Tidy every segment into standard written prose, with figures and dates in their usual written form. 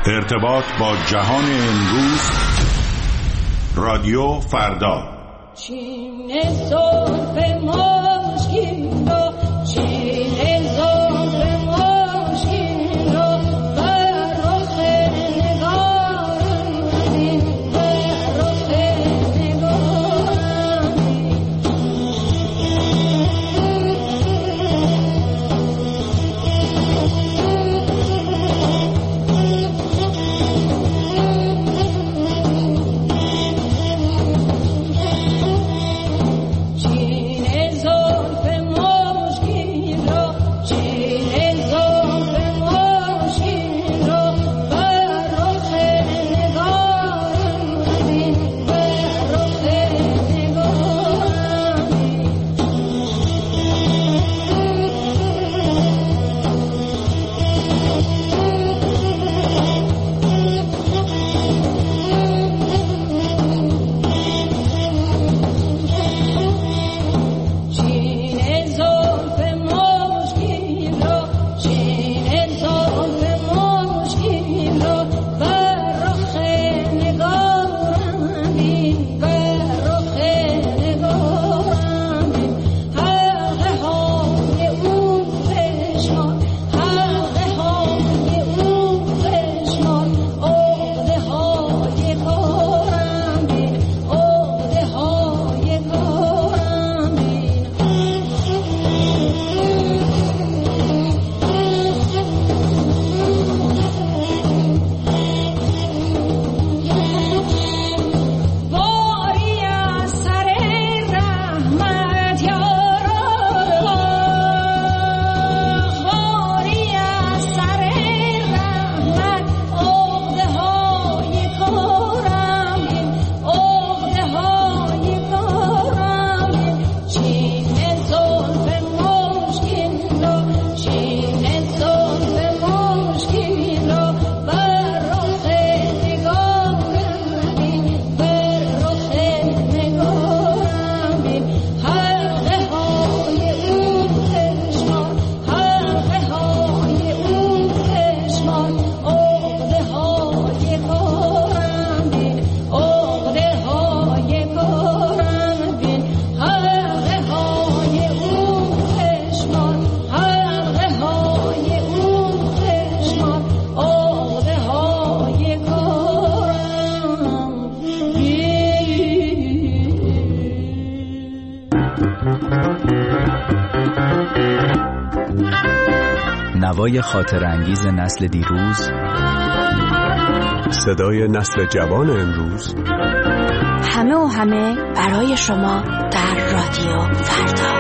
ارتباط با جهان امروز. رادیو فردا. نوای خاطرانگیز نسل دیروز، صدای نسل جوان امروز، همه و همه برای شما در رادیو فردا.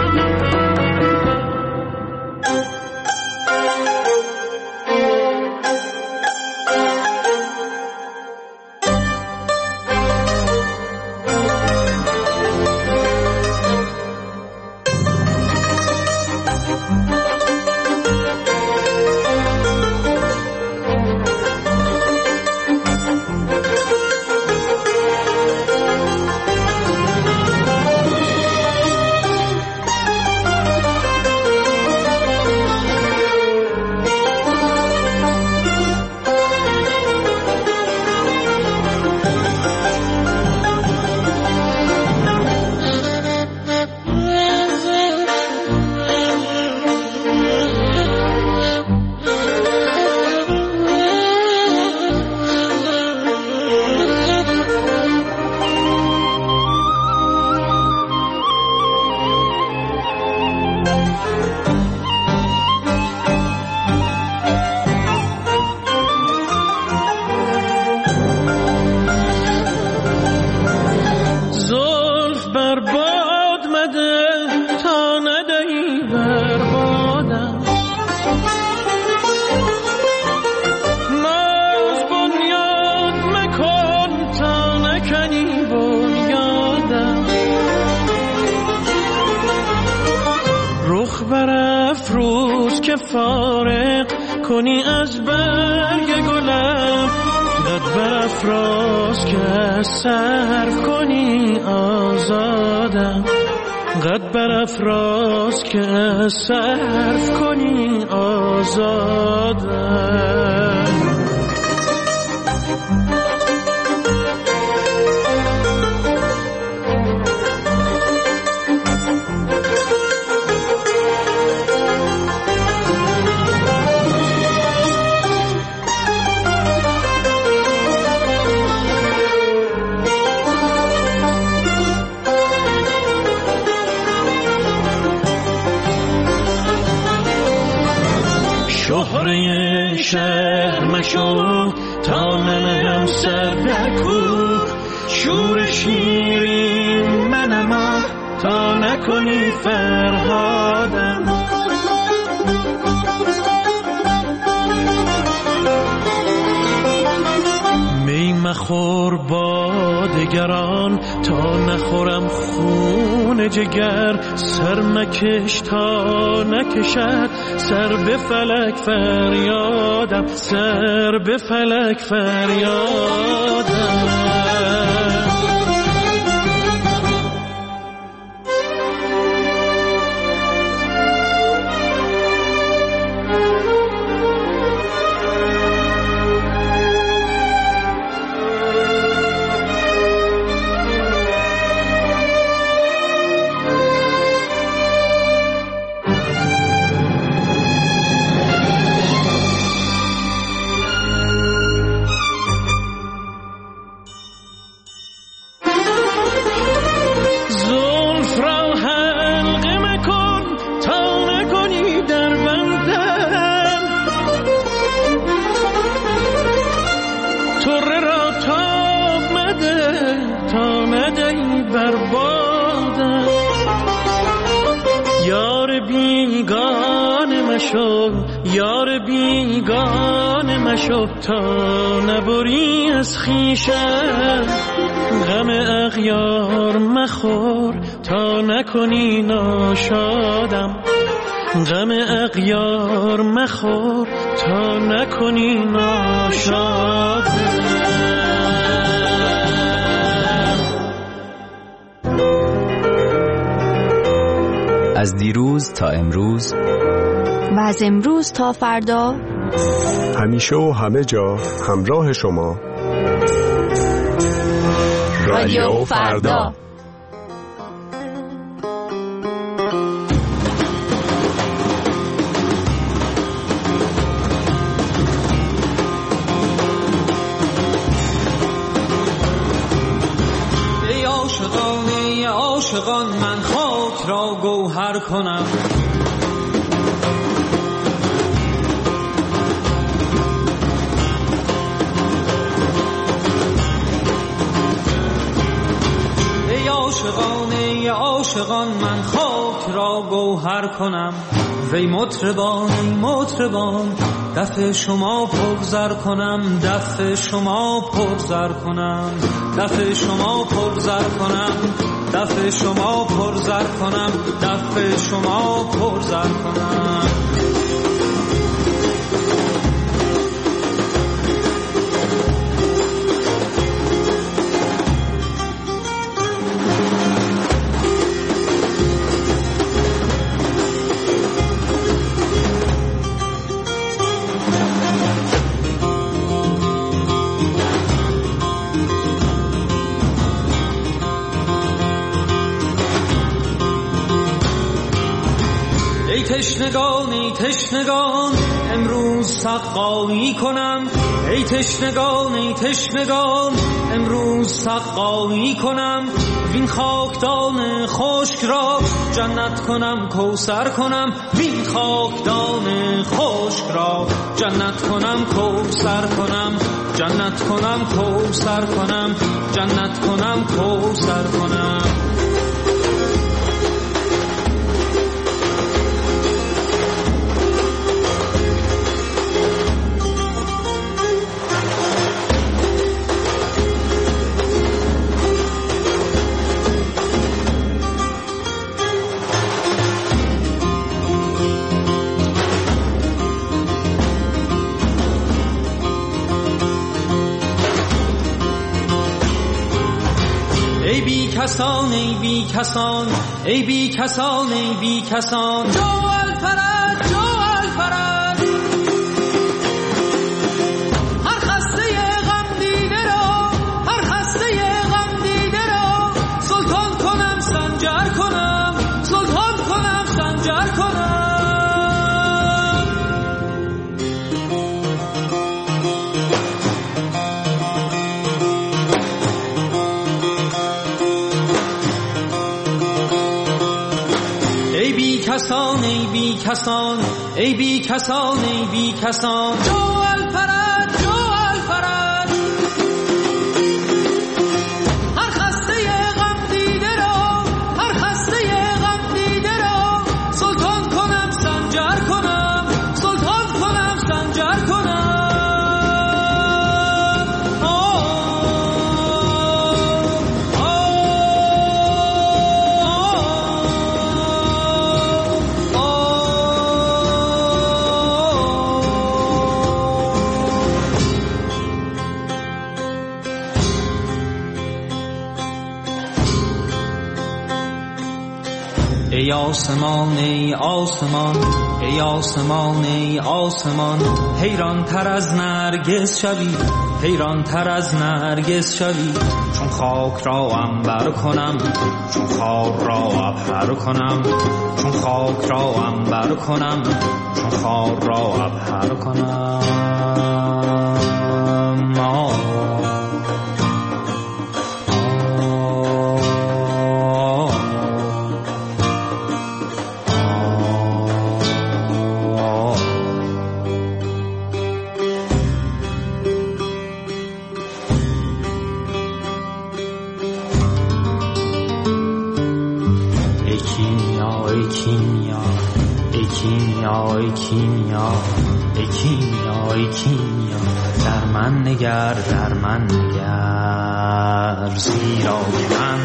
فارغ کنی از برگ گلم، داد برافراز که صرف کنی آزادم، قد برافراز که صرف کنی آزادم. شهر مشو تا ننهم سر در کوه، شور شیرین منم تا نکنی فرهادم. می مخور با دگران تا نخورم خون جگر، سر مکش تا نکشد سر به فلک فریادم، سر به فلک فریادم. یار بیگانه مشو تا نبری از خویشم، غم اغیار مخور تا نکنی ناشادم، غم اغیار مخور تا نکنی ناشادم. از دیروز تا امروز و از امروز تا فردا، همیشه و همه جا همراه شما، رادیو فردا. ای عاشقان ای عاشقان، من خاک را گوهر کنم، ای عاشقان من خاک را گوهر کنم. وی مطربان ای مطربان، دف شما پرزر کنم، دف شما پرزر کنم، دف شما پرزر کنم، دف شما پرزر کنم، دف شما پرزر کنم. تشنگان ای تشنگان امروز سقایی کنم، ای تشنگان ای تشنگان امروز سقایی کنم. وین خاکدان خشک را جنت کنم کوثر کنم، وین خاکدان خشک را جنت کنم کوثر کنم، جنت کنم کوثر کنم، جنت کنم کوثر کنم. ای بی کسان ای بی کسان ای بی کسان ای بی کسان، جو الفرج جو الفرج، هر خسته غم دیده را، هر خسته غم دیده را سلطان کنم سنجر کنم، سلطان کنم سنجر کنم. کسان ای بی کسان، ای بی کسان، ای بی کسان. جو الفرج، جو الفرج، هر خسته غم دیده را، هر خسته غم دیده را سلطان کنم سنجر کنم، سلطان کنم سنجر کنم. ای آسمان، ای آسمان، ای آسمان، ای آسمان، حیران تر از نرگس شوی، حیران تر از نرگس شوی. چون خاک را عنبر کنم، چون خار را عبهر کنم، چون خاک را عنبر کنم، چون خار را عبهر کنم. ای کیمیا، ای کیمیا، ای کیمیا، در من نگر، در من نگر، زیرا که من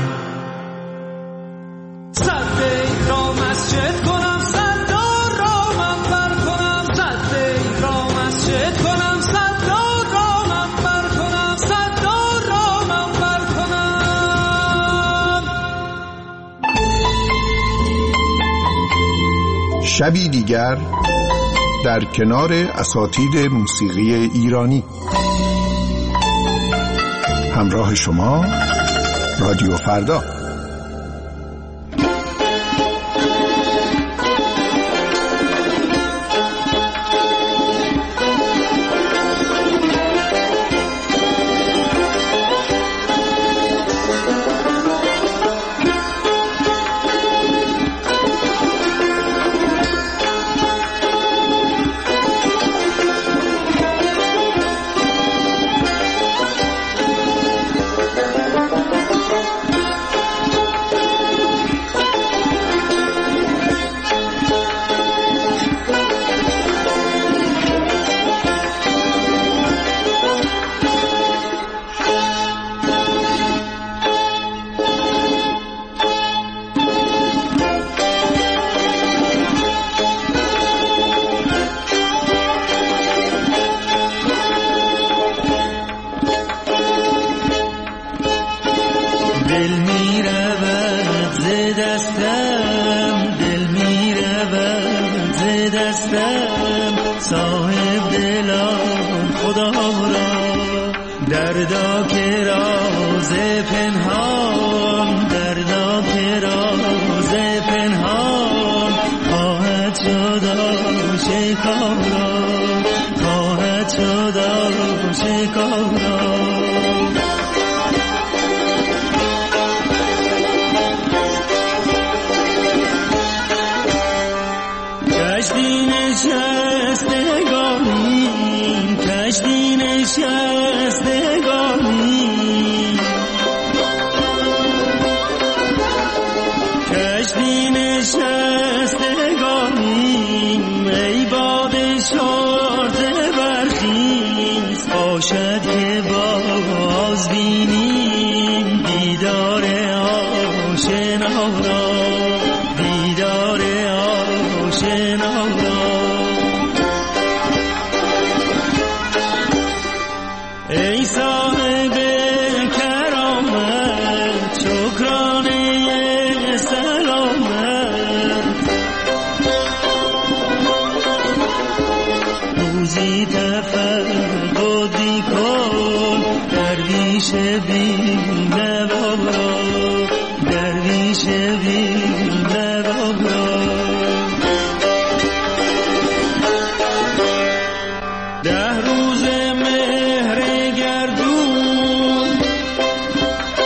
صد را مسجد کنم، صدار را منبر کنم، صد را مسجد کنم، صدار را منبر کنم، صدار را منبر کنم. شبی دیگر در کنار اساتید موسیقی ایرانی. همراه شما رادیو فردا.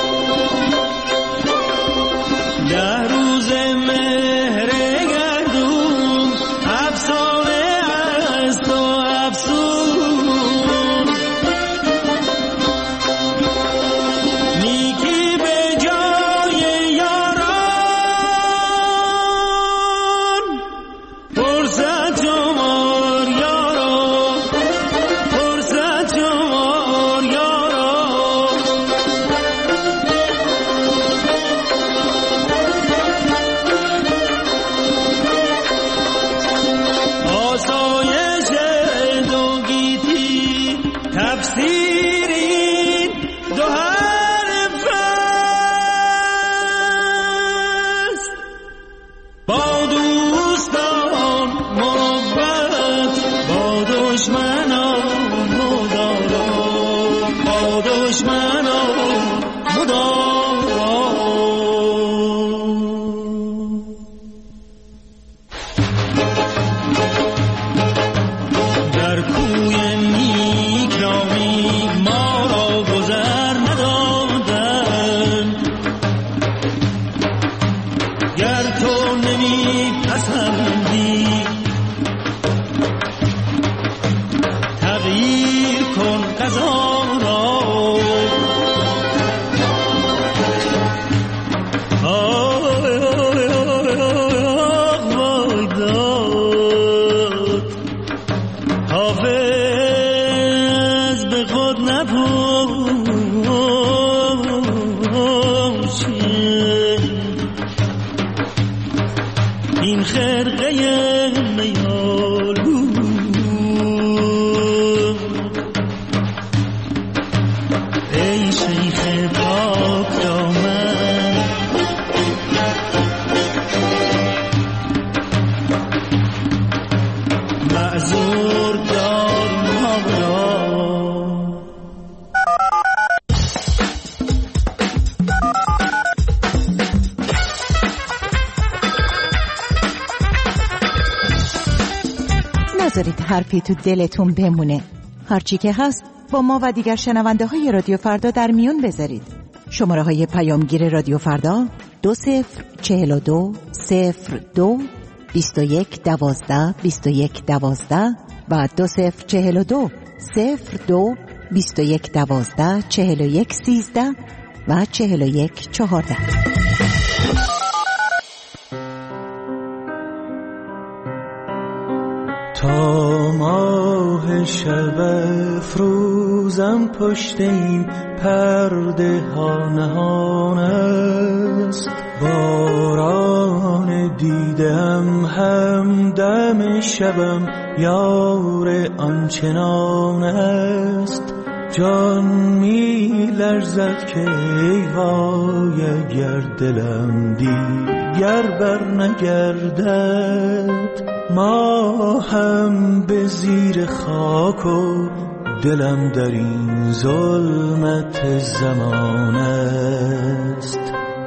ده روز مهر گردون تفسیر این دو حرف است. با دوستان محبت، با دشمنان مدارا، با دشمنان مدارا. در کوی نیک نامی ما را گذر ندادن، گر تو نمی پسندی تغییر کن قضا را. حافظ به خود نپوشه این خرقه میالو. ای شیخ پاک دامن، معذور دار ما را. نذارید حرفی تو دلتون بمونه. هرچی که هست با ما و دیگر شنونده های رادیو فردا در میون بذارید. شماره های پیامگیر رادیو فردا 2042 02 21 12 21 12 و 2042 02 21 12 41 13 و 41 14. تا ماه شب افروزم پشت این پرده ها نهان است. باران دیدم همدم شبم یار آنچنان است. جان می لرزد که ای وای اگر دلم دیگر بر نگردد. ما هم به زیر خاک و دلم در این ظلمت زمان است.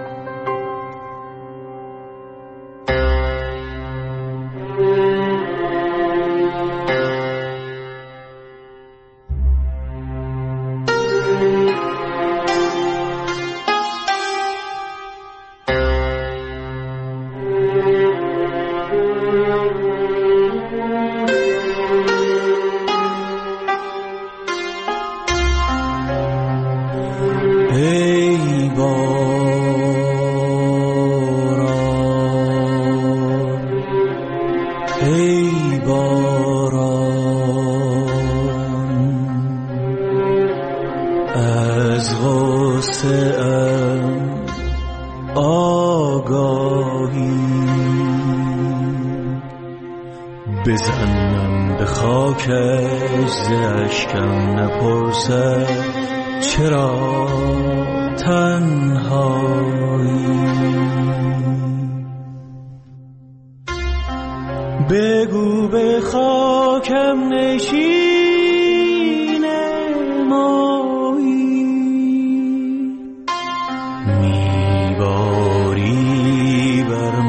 بزنم به خاکش ز اشکم نپرسد چرا تنهایی. بگو به خاکم نشین مایی، میباری بر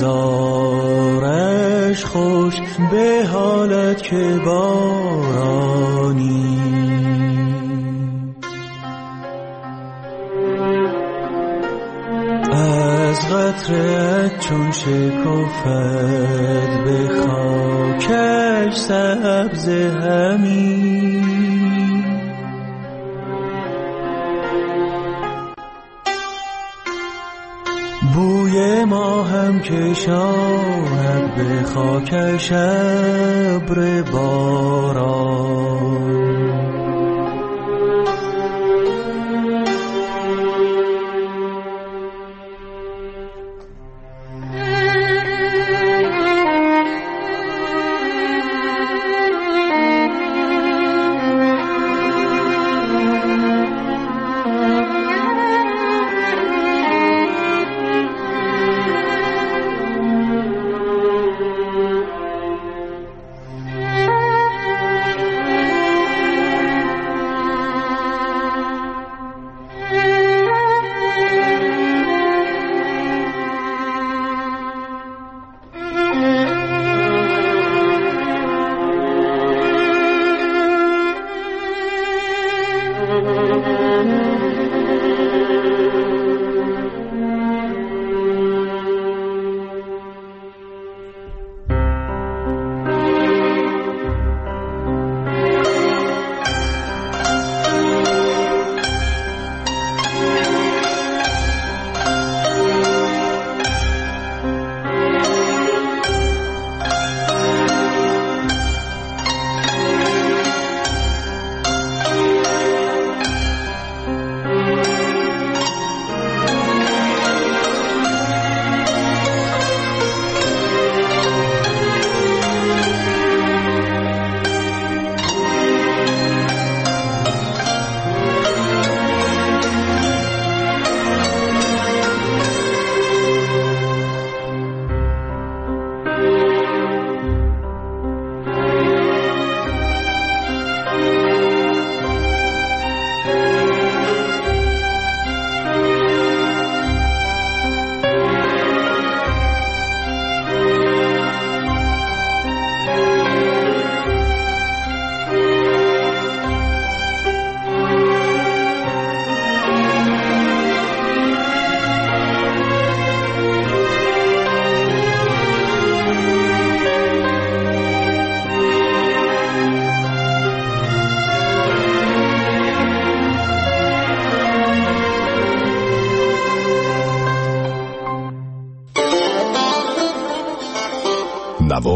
مزارش خوش به حالت که بارانی. از قطرت چون شکفت به خاکش سبز همی، بوی ما هم کشاند به خاکش ابر باران.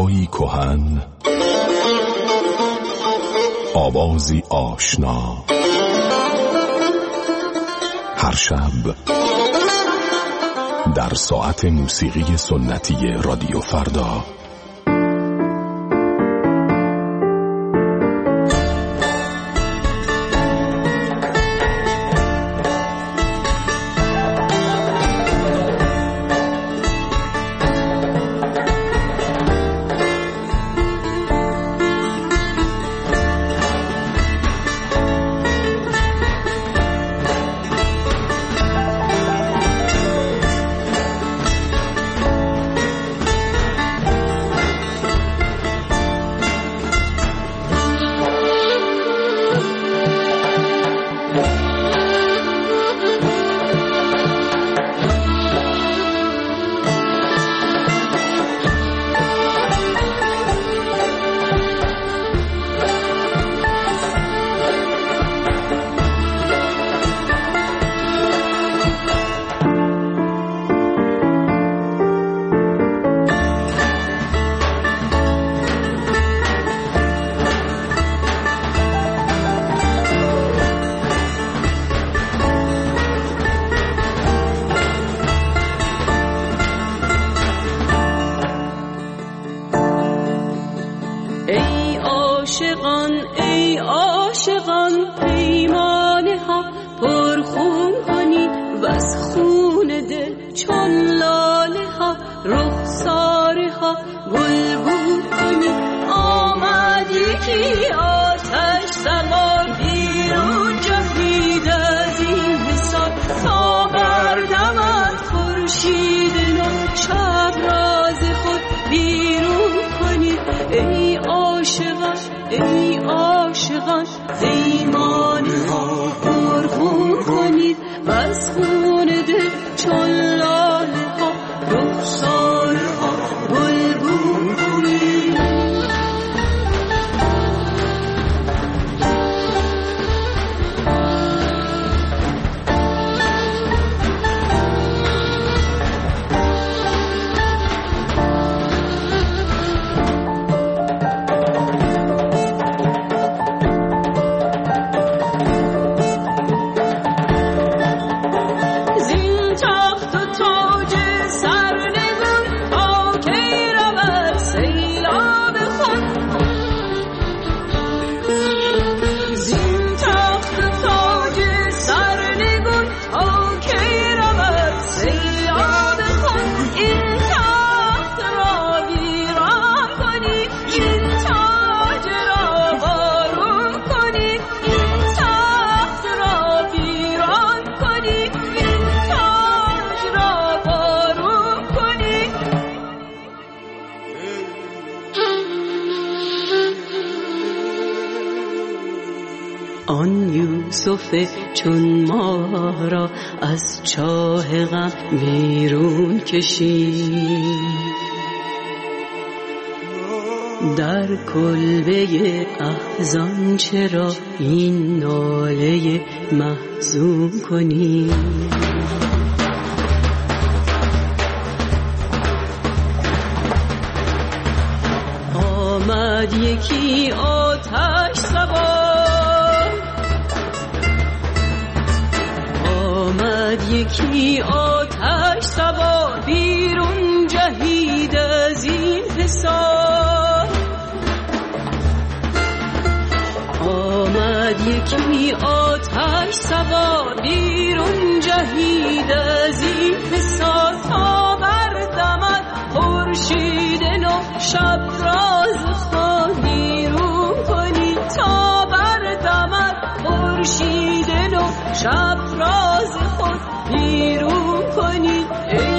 صدایی کهن، آوازی آشنا، هر شب در ساعت موسیقی سنتی رادیو فردا. آن یوسف چون ما را از چاه غم بیرون کشید، در کلبه احزان چرا این ناله محزون کنی؟ آمد یکی آتش سوار، آمد یکی آتش سوار، بیرون جهید از این حصار. آمد یکی آتش سوار، بیرون جهید از این حصار. تا بردمد خورشید نو، شب راز خود بیرون کنی. تا بردمد خورشید نو، شب راز خود بیرون کنی.